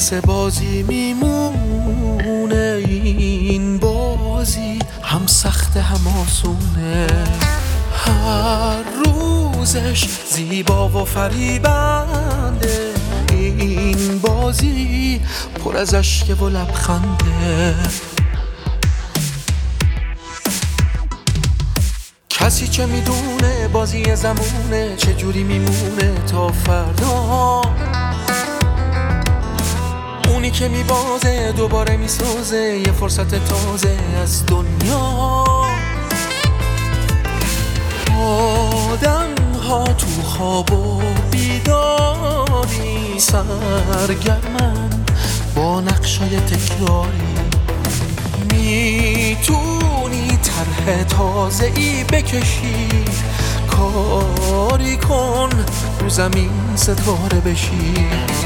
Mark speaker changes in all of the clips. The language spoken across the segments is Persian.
Speaker 1: مثل بازی میمونه این بازی، هم سخت هم آسونه، هر روزش زیبا و فریبنده، این بازی پر از اشک و لبخنده. کسی چه میدونه بازی زمونه چجوری میمونه تا فردا، اونی که میبازه دوباره میسازه یه فرصت تازه از دنیا. آدم ها تو خواب و بیداری سرگرمن با نقشای تکراری، میتونی طرح تازه ای بکشی، کاری کن رو زمین ستاره بشی.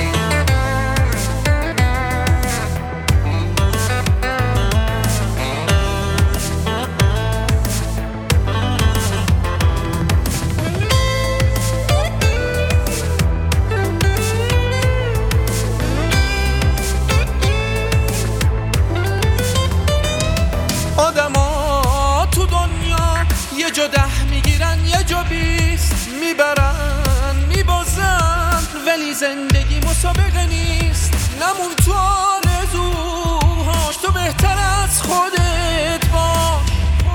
Speaker 1: آدما تو دنیا یه جا 10 میگیرن یه جا 20 میبرن میبازن، ولی زندگی مسابقه نیست، نمون تو آرزوهاش، تو بهتر از خودت باش.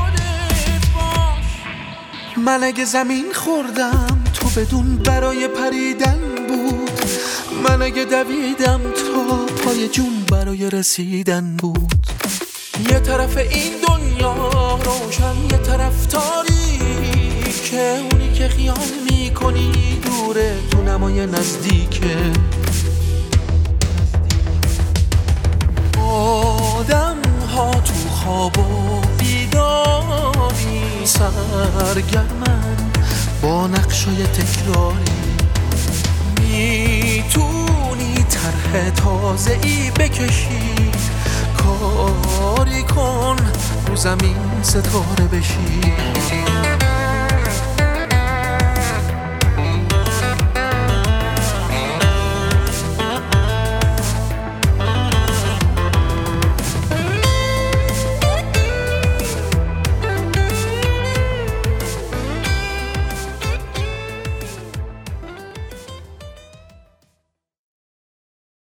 Speaker 1: من اگه زمین خوردم تو بدون برای پریدن بود، من اگه دویدم تا پای جون برای رسیدن بود. یه طرف این دنیا روشن یه طرف تاریکه، اونی که خیال میکنی دوره تو نمای نزدیکه. آدم ها تو خواب و بیداری سرگرمن با نقشای تکراری، میتونی طرح تازه ای بکشی، کاری کن رو زمین ستاره بشی.